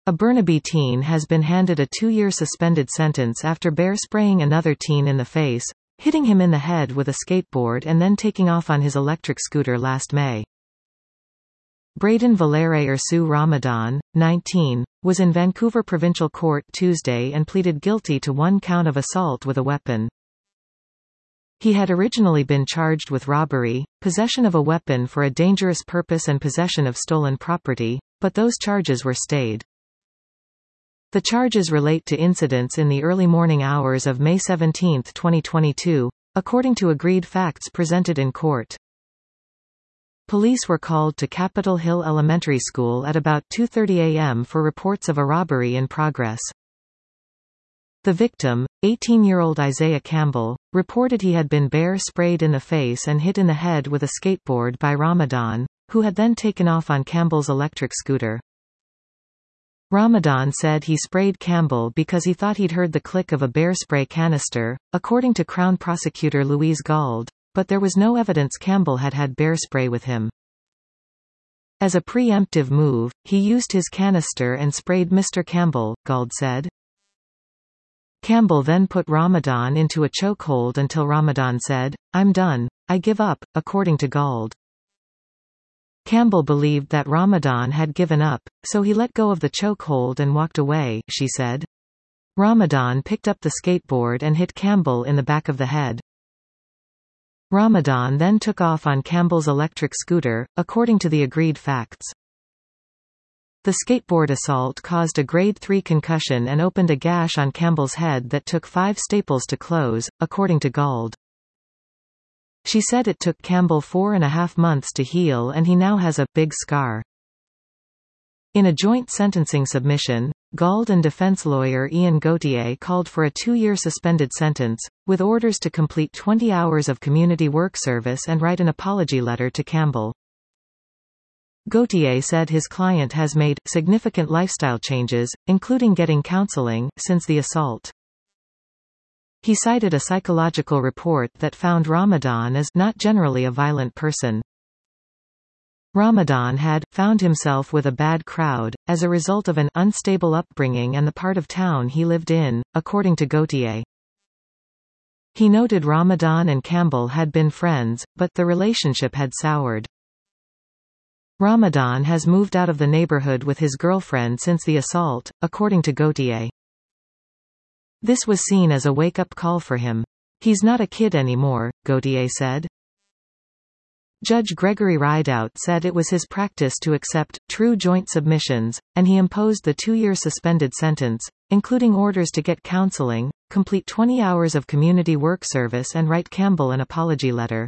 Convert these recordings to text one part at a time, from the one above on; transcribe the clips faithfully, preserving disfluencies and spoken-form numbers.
A Burnaby teen has been handed a two-year suspended sentence after bear spraying another teen in the face, hitting him in the head with a skateboard and then taking off on his electric scooter last May. Braden Valere Ursu Ramadan, nineteen, was in Vancouver Provincial Court Tuesday and pleaded guilty to one count of assault with a weapon. He had originally been charged with robbery, possession of a weapon for a dangerous purpose and possession of stolen property, but those charges were stayed. The charges relate to incidents in the early morning hours of May seventeenth twenty twenty-two, according to agreed facts presented in court. Police were called to Capitol Hill Elementary School at about two thirty a m for reports of a robbery in progress. The victim, eighteen-year-old Isaiah Campbell, reported he had been bear sprayed in the face and hit in the head with a skateboard by Ramadan, who had then taken off on Campbell's electric scooter. Ramadan said he sprayed Campbell because he thought he'd heard the click of a bear spray canister, according to Crown Prosecutor Louise Gauld, but there was no evidence Campbell had had bear spray with him. As a preemptive move, he used his canister and sprayed Mister Campbell, Gauld said. Campbell then put Ramadan into a chokehold until Ramadan said, "I'm done, I give up," according to Gauld. Campbell believed that Ramadan had given up, so he let go of the chokehold and walked away, she said. Ramadan picked up the skateboard and hit Campbell in the back of the head. Ramadan then took off on Campbell's electric scooter, according to the agreed facts. The skateboard assault caused a grade three concussion and opened a gash on Campbell's head that took five staples to close, according to Gauld. She said it took Campbell four and a half months to heal and he now has a big scar. In a joint sentencing submission, Gauld and defense lawyer Ian Gauthier called for a two-year suspended sentence, with orders to complete twenty hours of community work service and write an apology letter to Campbell. Gauthier said his client has made significant lifestyle changes, including getting counseling, since the assault. He cited a psychological report that found Ramadan as not generally a violent person. Ramadan had found himself with a bad crowd, as a result of an unstable upbringing and the part of town he lived in, according to Gauthier. He noted Ramadan and Campbell had been friends, but the relationship had soured. Ramadan has moved out of the neighborhood with his girlfriend since the assault, according to Gauthier. This was seen as a wake-up call for him. He's not a kid anymore, Gauthier said. Judge Gregory Rideout said it was his practice to accept true joint submissions, and he imposed the two-year suspended sentence, including orders to get counseling, complete twenty hours of community work service and write Campbell an apology letter.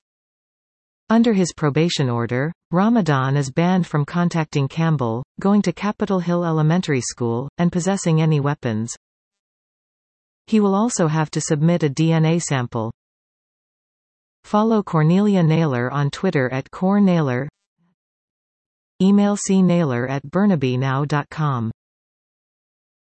Under his probation order, Ramadan is banned from contacting Campbell, going to Capitol Hill Elementary School, and possessing any weapons. He will also have to submit a D N A sample. Follow Cornelia Naylor on Twitter at Cor Naylor. Email c naylor at burnaby now dot com.